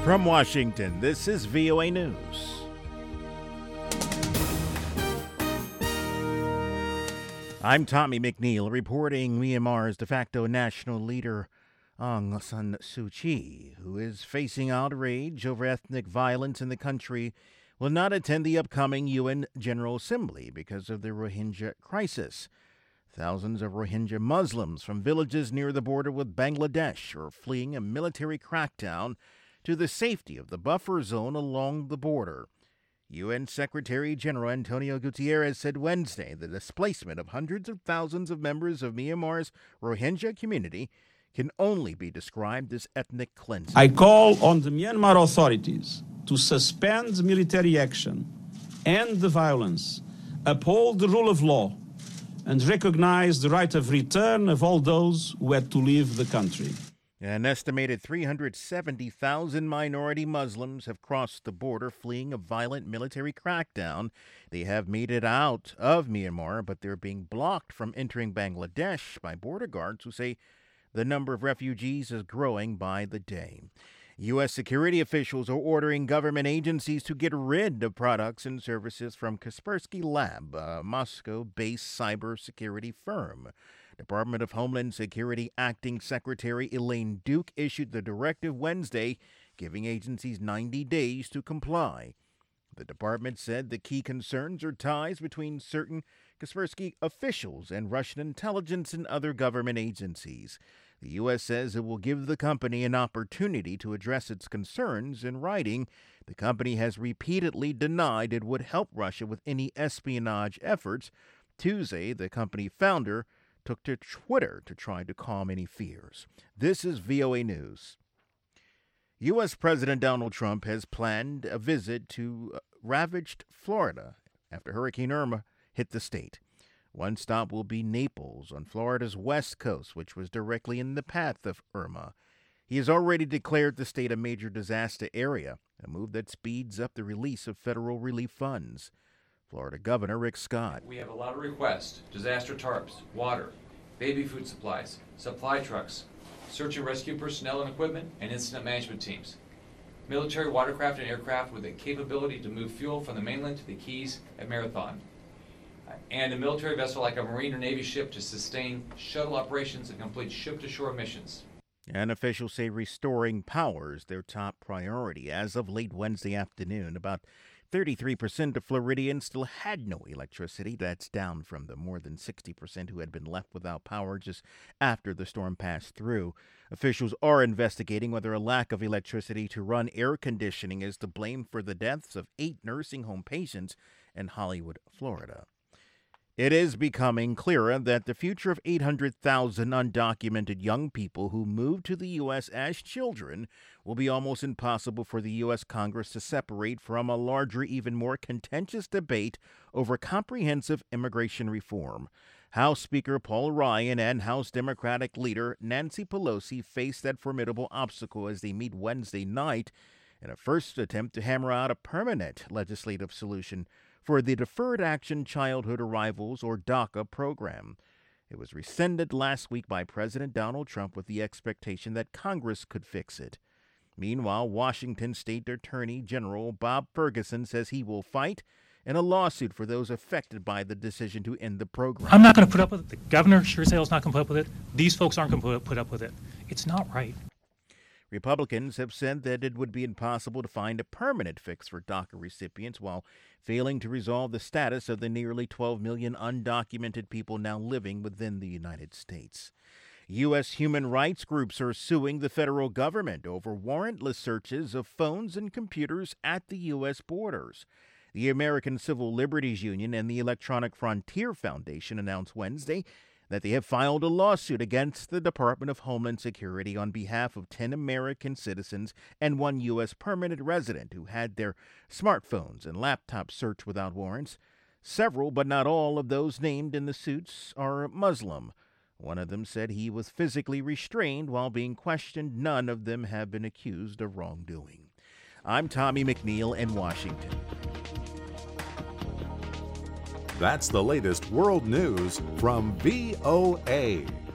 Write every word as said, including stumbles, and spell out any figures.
From Washington, this is V O A News. I'm Tommy McNeil reporting Myanmar's de facto national leader Aung San Suu Kyi, who is facing outrage over ethnic violence in the country, will not attend the upcoming U N General Assembly because of the Rohingya crisis. Thousands of Rohingya Muslims from villages near the border with Bangladesh are fleeing a military crackdown to the safety of the buffer zone along the border. U N Secretary General Antonio Guterres said Wednesday the displacement of hundreds of thousands of members of Myanmar's Rohingya community can only be described as ethnic cleansing. I call on the Myanmar authorities to suspend military action, end the violence, uphold the rule of law, and recognize the right of return of all those who had to leave the country. An estimated three hundred seventy thousand minority Muslims have crossed the border fleeing a violent military crackdown. They have made it out of Myanmar, but they're being blocked from entering Bangladesh by border guards who say the number of refugees is growing by the day. U S security officials are ordering government agencies to get rid of products and services from Kaspersky Lab, a Moscow-based cybersecurity firm. Department of Homeland Security Acting Secretary Elaine Duke issued the directive Wednesday, giving agencies ninety days to comply. The department said the key concerns are ties between certain Kaspersky officials and Russian intelligence and other government agencies. The U S says it will give the company an opportunity to address its concerns in writing. The company has repeatedly denied it would help Russia with any espionage efforts. Tuesday, the company founder took to Twitter to try to calm any fears. This is V O A News. U S. President Donald Trump has planned a visit to ravaged Florida after Hurricane Irma hit the state. One stop will be Naples on Florida's west coast, which was directly in the path of Irma. He has already declared the state a major disaster area, a move that speeds up the release of federal relief funds. Florida Governor Rick Scott. We have a lot of requests: disaster tarps, water, baby food supplies, supply trucks, search and rescue personnel and equipment, and incident management teams. Military watercraft and aircraft with the capability to move fuel from the mainland to the Keys at Marathon. And a military vessel like a Marine or Navy ship to sustain shuttle operations and complete ship-to-shore missions. And officials say restoring power is their top priority. As of late Wednesday afternoon, about thirty-three percent of Floridians still had no electricity. That's down from the more than sixty percent who had been left without power just after the storm passed through. Officials are investigating whether a lack of electricity to run air conditioning is to blame for the deaths of eight nursing home patients in Hollywood, Florida. It is becoming clearer that the future of eight hundred thousand undocumented young people who moved to the U S as children will be almost impossible for the U S Congress to separate from a larger, even more contentious debate over comprehensive immigration reform. House Speaker Paul Ryan and House Democratic leader Nancy Pelosi face that formidable obstacle as they meet Wednesday night in a first attempt to hammer out a permanent legislative solution for the Deferred Action Childhood Arrivals, or DACA, program. It was rescinded last week by President Donald Trump with the expectation that Congress could fix it. Meanwhile, Washington State Attorney General Bob Ferguson says he will fight in a lawsuit for those affected by the decision to end the program. I'm not going to put up with it. The governor sure as hell is not going to put up with it. These folks aren't going to put up with it. It's not right. Republicans have said that it would be impossible to find a permanent fix for DACA recipients while failing to resolve the status of the nearly twelve million undocumented people now living within the United States. U S human rights groups are suing the federal government over warrantless searches of phones and computers at the U S borders. The American Civil Liberties Union and the Electronic Frontier Foundation announced Wednesday that they have filed a lawsuit against the Department of Homeland Security on behalf of ten American citizens and one U S permanent resident who had their smartphones and laptops searched without warrants. Several, but not all, of those named in the suits are Muslim. One of them said he was physically restrained while being questioned. None of them have been accused of wrongdoing. I'm Tommy McNeil in Washington. That's the latest world news from V O A.